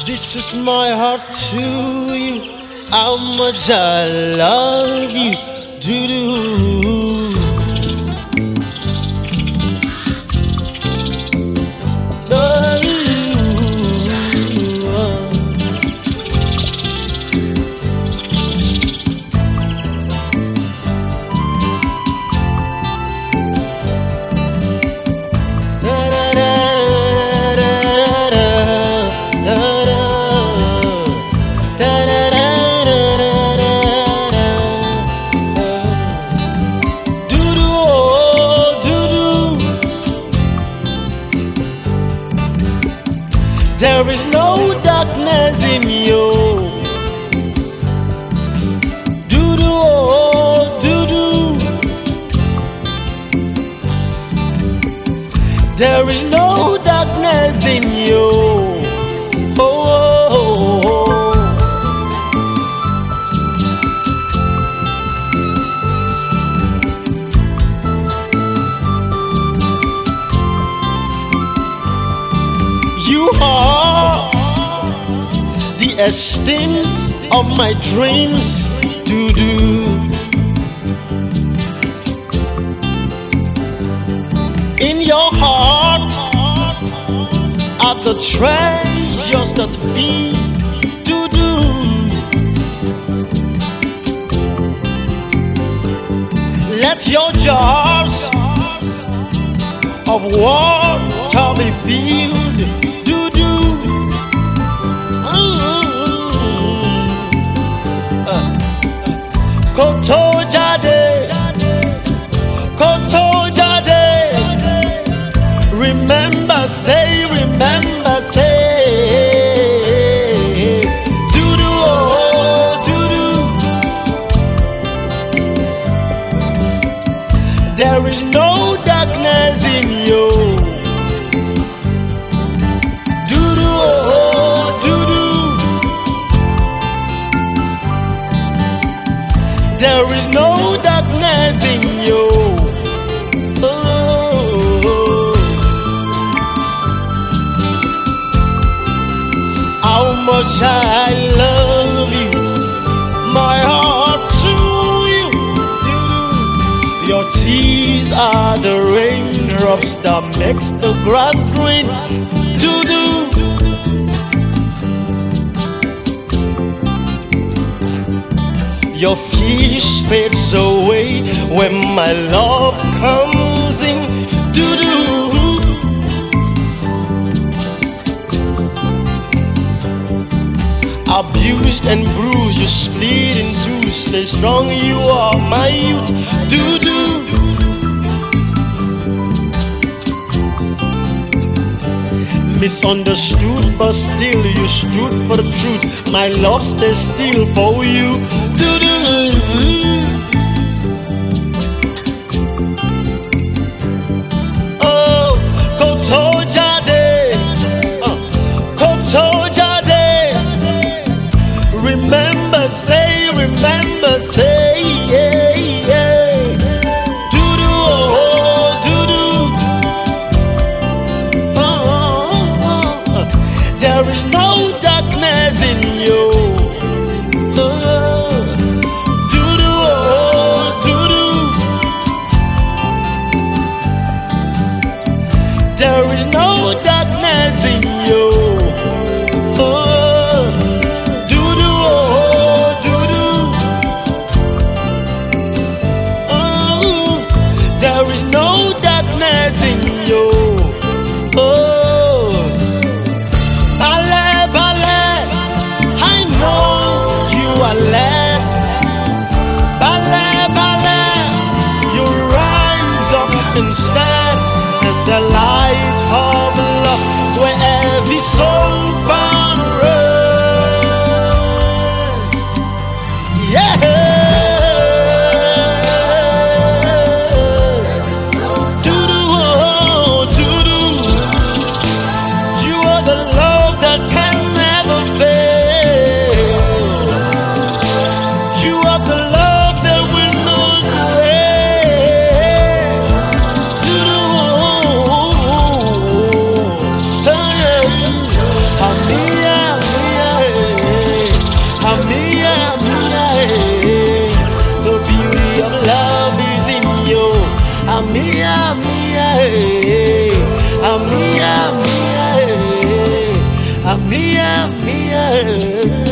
This is my heart to you. How much I love you. Do do. There is no darkness in you. Do-do, oh, do-do. There is no darkness in you. Oh, oh, oh. You are the esteem of my dreams to do. In your heart are the treasures that be to do. Let your jars of water be filled. Do do. Koto jade, koto jade. Remember, say, remember, say. Do do, oh, do do. There is no darkness in you. There is no darkness in you. Oh, how much I love you, my heart to you. Your tears are the raindrops that makes the grass green. Do-do. Your face fades away when my love comes in. Do-do. Abused and bruised, you split in two. Stay strong, you are my youth. Do-do. Misunderstood, but still you stood for the truth. My love stays still for you. Do-do. Oh, koto jade, koto jade. Remember, say, remember, say, yeah, yeah. Do-do, oh, do-do. There is no darkness in you. Do-do, oh, do-do. There is no darkness in you. Do-do, oh, do-do. There is no darkness in you. Ballet, ballet, ballet. You rise up and stand in the light of love, where every soul found rest. Yeah. Do-do, oh, do-do. You are the love that can never fail. The love that will not end. Amia, Amia, the beauty of love is in you. Amia, Amia, Amia, Amia, Amia, Amia.